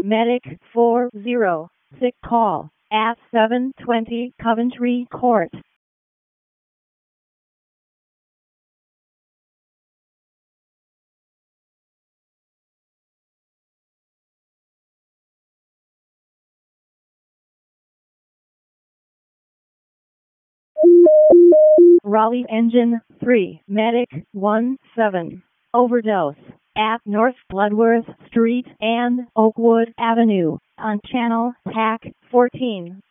Medic 406 call at 720 Coventry Court. Raleigh Engine 3, Medic 17. Overdose at North Bloodworth Street and Oakwood Avenue on Channel TAC 14.